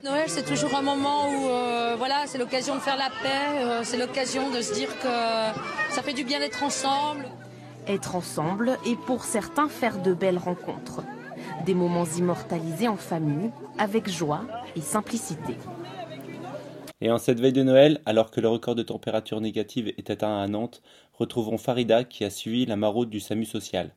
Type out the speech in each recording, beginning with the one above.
Noël, c'est toujours un moment où c'est l'occasion de faire la paix, c'est l'occasion de se dire que ça fait du bien d'être ensemble. Être ensemble et pour certains faire de belles rencontres. Des moments immortalisés en famille, avec joie et simplicité. Et en cette veille de Noël, alors que le record de température négative est atteint à Nantes, retrouvons Farida qui a suivi la maraude du SAMU social.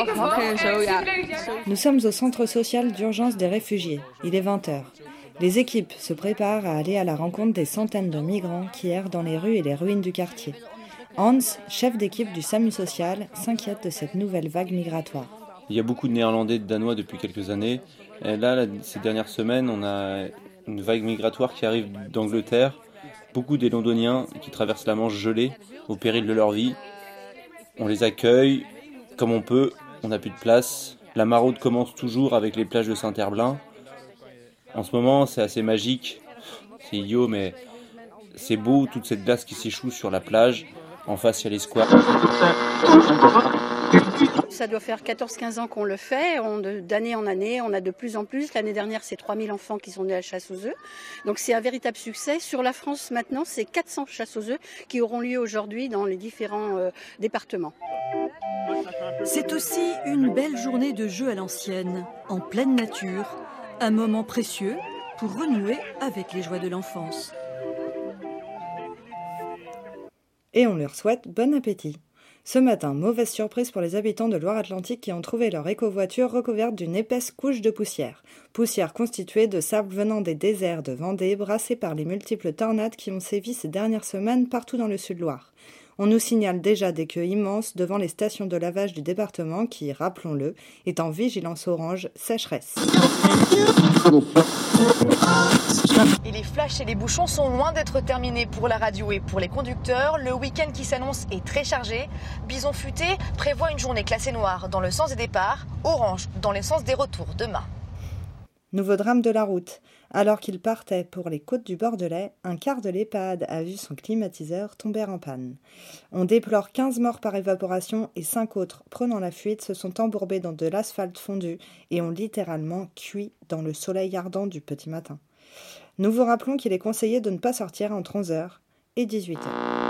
Nous sommes au centre social d'urgence des réfugiés. Il est 20h. Les équipes se préparent à aller à la rencontre des centaines de migrants qui errent dans les rues et les ruines du quartier. Hans, chef d'équipe du SAMU social, s'inquiète de cette nouvelle vague migratoire. Il y a beaucoup de Néerlandais et de Danois depuis quelques années. Et là, ces dernières semaines, on a une vague migratoire qui arrive d'Angleterre. Beaucoup des Londoniens qui traversent la Manche gelée au péril de leur vie. On les accueille comme on peut, on n'a plus de place. La maraude commence toujours avec les plages de Saint-Herblain. En ce moment, c'est assez magique. C'est idiot, mais c'est beau, toute cette glace qui s'échoue sur la plage. En face, il y a les squares. Ça doit faire 14-15 ans qu'on le fait, d'année en année, on a de plus en plus. L'année dernière, c'est 3000 enfants qui sont nés à la chasse aux œufs. Donc c'est un véritable succès. Sur la France maintenant, c'est 400 chasses aux œufs qui auront lieu aujourd'hui dans les différents départements. C'est aussi une belle journée de jeu à l'ancienne, en pleine nature. Un moment précieux pour renouer avec les joies de l'enfance. Et on leur souhaite bon appétit. Ce matin, mauvaise surprise pour les habitants de Loire-Atlantique qui ont trouvé leur éco-voiture recouverte d'une épaisse couche de poussière. Poussière constituée de sable venant des déserts de Vendée, brassés par les multiples tornades qui ont sévi ces dernières semaines partout dans le Sud-Loire. On nous signale déjà des queues immenses devant les stations de lavage du département qui, rappelons-le, est en vigilance orange sécheresse. Et les flashs et les bouchons sont loin d'être terminés pour la radio et pour les conducteurs. Le week-end qui s'annonce est très chargé. Bison Futé prévoit une journée classée noire dans le sens des départs, orange dans le sens des retours demain. Nouveau drame de la route. Alors qu'il partait pour les côtes du Bordelais, un quart de l'EHPAD a vu son climatiseur tomber en panne. On déplore 15 morts par évaporation et 5 autres, prenant la fuite, se sont embourbés dans de l'asphalte fondu et ont littéralement cuit dans le soleil ardent du petit matin. Nous vous rappelons qu'il est conseillé de ne pas sortir entre 11h et 18h.